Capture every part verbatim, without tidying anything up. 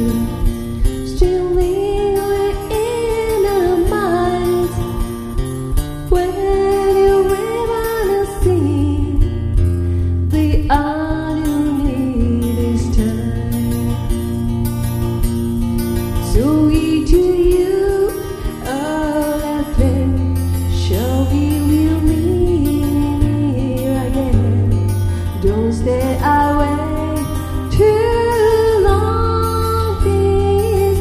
still lingering in our minds. When you wanna sing, the all you need is time. So we do you all I play, show we will meet here again. Don't stay away too long this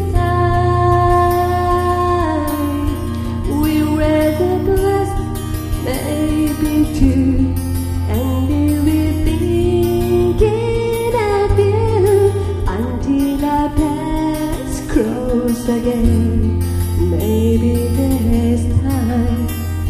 time. We rather bless, maybe too, and we'll be thinking of you until our paths cross again. Maybe next time.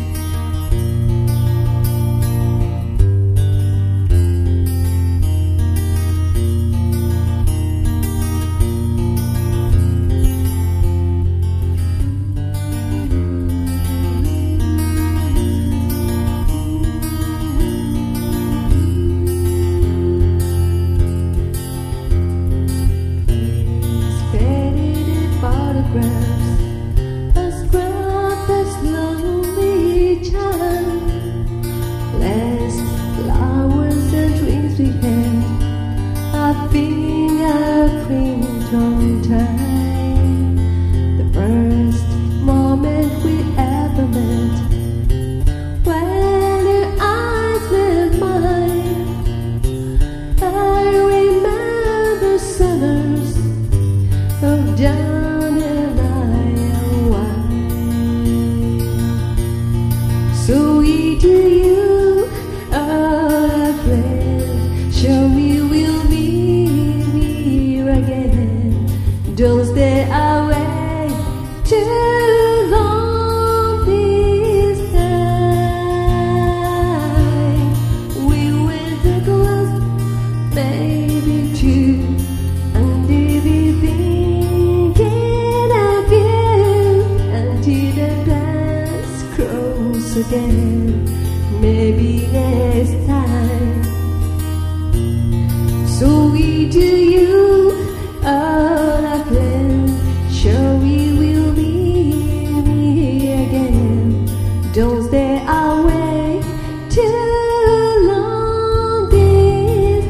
Fingerprint on time, the first moment we ever met. When your eyes met mine, I remember summers of down and Iowa. So we do you all a friend, show me we'll be again. Don't stay away too long this time. We went the close, maybe too, and we'll be thinking of you until the paths cross again. Maybe next time. So we do you all a friend, sure we will meet here again. Don't stay away too long this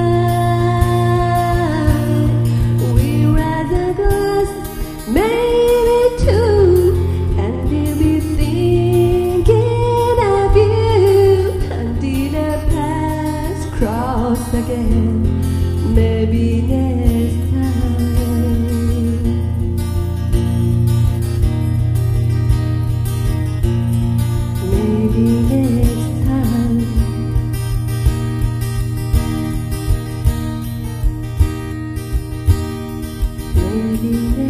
time. We rather glass, maybe two, and we'll be thinking of you until the paths cross again. Maybe next time. Maybe next time. Maybe next time.